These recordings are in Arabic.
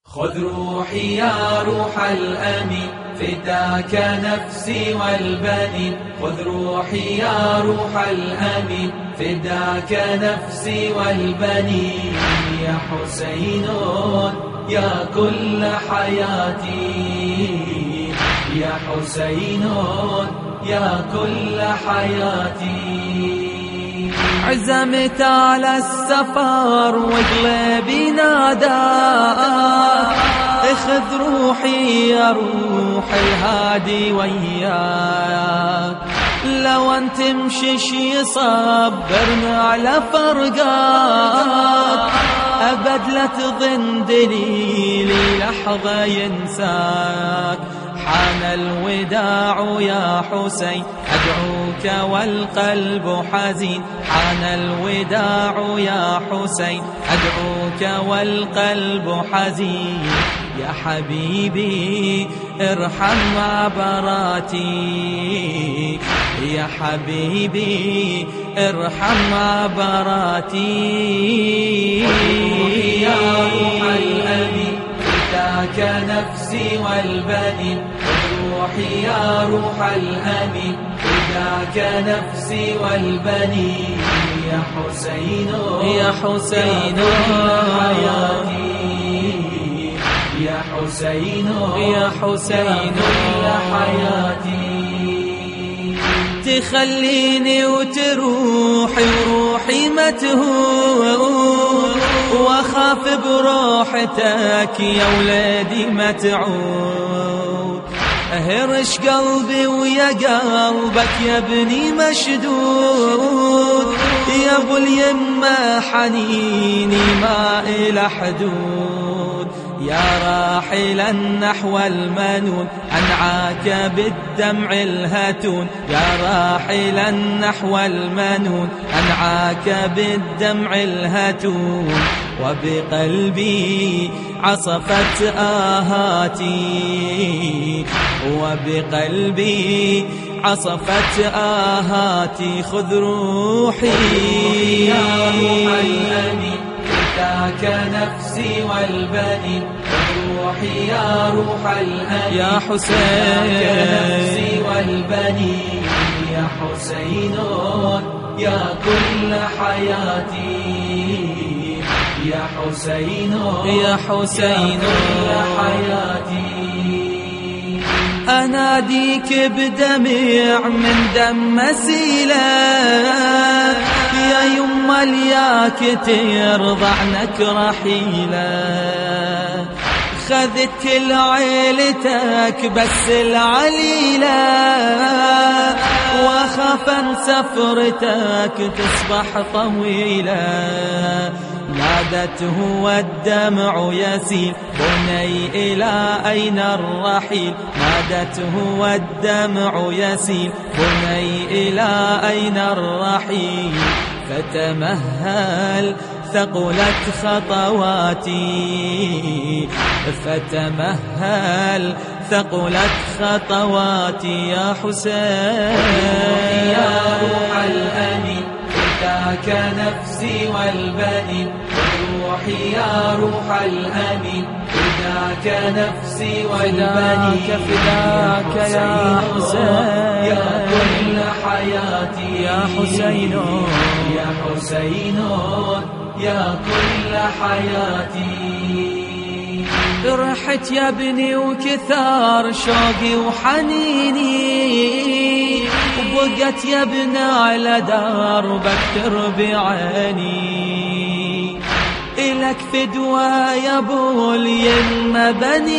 خذ روحي يا روح الأمين، فداك نفسي والبنين. خذ روحي يا روح الأمين، فداك نفسي والبنين. يا حسين يا كل حياتي، يا حسين يا كل حياتي. عزمت على السفر وقلبي ناداك، اخذ روحي يا روح الهادي وياك. لو انت تمشيش يصبرنا على فرقاك، ابد لا تظن دليلي لحظة ينساك. حان الوداع يا حسين أدعوك والقلب حزين. حان الوداع يا حسين أدعوك والقلب حزين. يا حبيبي ارحم عبراتي، يا حبيبي ارحم عبراتي. يا روح الأمين، فداك نفسي والبنين. روحي يا روح الأمين، فداك نفسي والبنين. يا حسين يا حسين حياتي، يا حسين يا حسين حياتي. تخليني وتروحي وروحي متهور، واخاف بروحتك يا ولادي ما تعود. اهرش قلبي ويا قلبك يا ابني مشدود. يا ابو اليمه حنيني ما إلى حدود. يا راحلا نحو المنون أنعاك بالدمع الهتون. يا راحلا نحو المنون أنعاك بالدمع الهتون. وبقلبي عصفت آهاتي، وبقلبي عصفت آهاتي. خذ روحي يا روح الأمين، فداك نفسي والبنين. روحي يا روح الأمين يا حسين، نفسي والبنين. يا حسين يا كل حياتي، يا حسين يا حسين كل حياتي. أناديك بدمع من دم مسيلة، يا يما الياك ترضى عنك رحيلة. خذت كل عيلتك بس العليلة، واخاف ان سفرتك تصبح طويلة. نادته والدمع يسيل بني إلى أين الرحيل. نادته والدمع يسيل بني إلى أين الرحيل. فتمهل ثقلت خطواتي، فتمهل ثقلت خطواتي. يا حسين يا روح الأمين، فداك نفسي والبنين. روحي يا روح الأمين، فداك نفسي والبنين. فداك يا حسين يا كل حياتي، يا حسين يا حسين يا كل حياتي. رحت يا ابني وكثار شوقي وحنيني، وبقت يا ابني على دربك تربي عيني. إلك فدوى يا ابو اليمه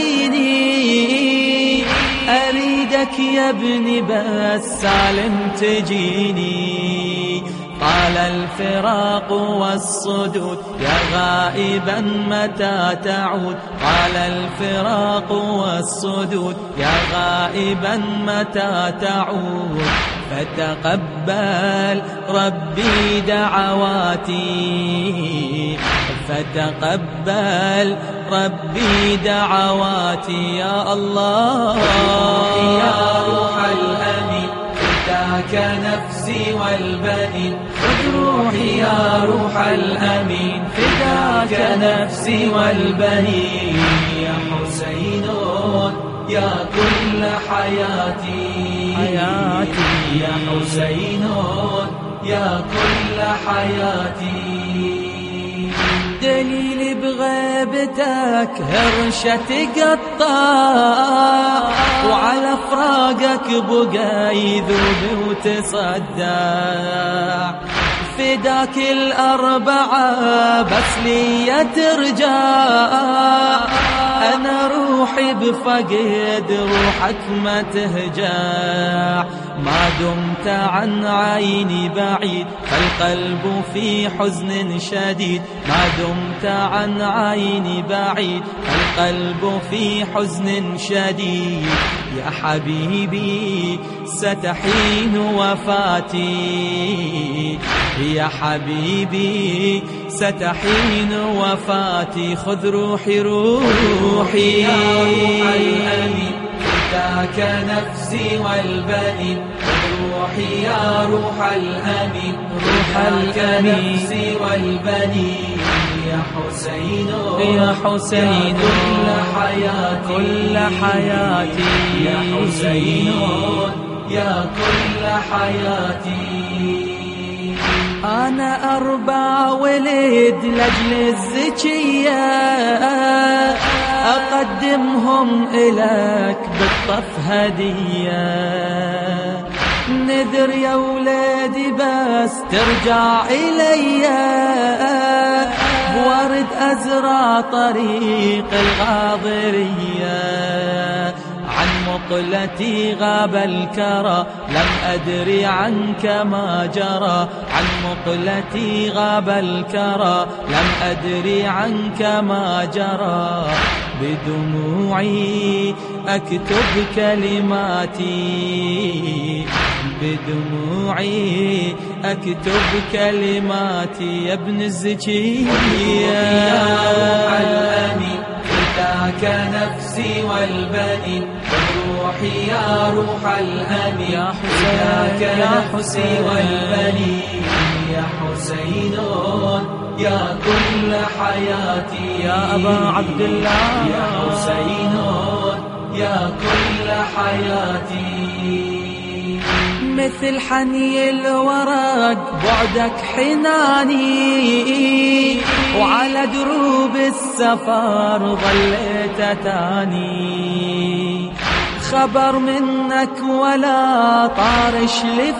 بنيني، أريدك يا ابني بس سالم تجيني. طال الفراق والصدود يا غائبا متى تعود. طال الفراق والصدود يا غائبا متى تعود. فتقبل ربي دعواتي، فتقبل ربي دعواتي. يا الله يا روح الأمين، فداك نفسي والبنين خذ روحي يا روح الأمين فداك نفسي والبنين يا حسين يا كل حياتي يا حسين يا كل حياتي دليل بغيبتك هرشة تقطع وعلى فراقك بقى يذوب وتصدع فداك الأربعة بس لي ترجع أنا روحي بفقد روحك ما تهجع ما دمت عن عيني بعيد فالقلب في حزن شديد ما دمت عن عيني بعيد فالقلب في حزن شديد يا حبيبي ستحين وفاتي يا حبيبي ستحين وفاتي خذ روحي روحي يا روح الأمين فداك نفسي والبنين خذ روحي يا روح الأمين فداك نفسي والبنين يا حسين يا حسين كل حياتي يا حسين يا كل حياتي أنا أربع ولد لأجل الزكية أقدمهم إليك بالطف هدية نذر يا ولادي بس ترجع إلي بورد أزرع طريق الغاضرية عن مقلتي غاب الكرى لم أدري عنك ما جرى عن مقلتي غاب الكرى لم أدري عنك ما جرى بدموعي أكتب كلماتي بدموعي أكتب كلماتي يا ابن الزكية يا روح الأمين فداك نفسي والبنين روحي يا روح الأمين فداك نفسي والبنين يا حسين يا كل حياتي يا أبا عبد الله يا حسين يا كل حياتي مثل حني الورق بعدك حناني وعلى دروب السفر ظليت تاني خبر منك ولا طارش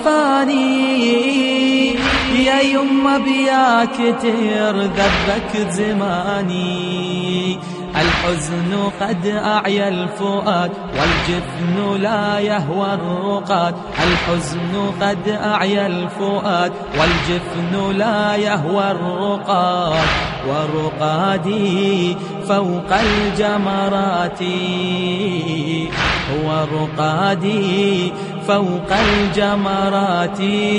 لفاني يا يما بيا كتير ذبك زماني الحزن قد أعيا الفؤاد والجفن لا يهوى الرقاد الحزن قد أعيا الفؤاد والجفن لا يهوى الرقاد ورقادي فوق الجمرات ورقادي فوق الجمرات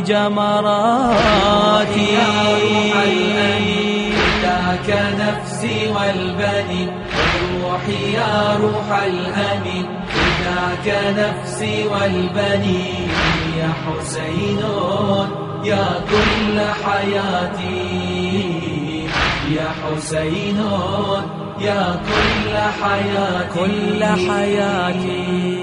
جمراتي يا روح الأمين فداك نفسي والبنين روحي يا روح الأمين فداك نفسي والبنين يا حسين يا كل حياتي يا حسين يا كل حياتي كل حياتي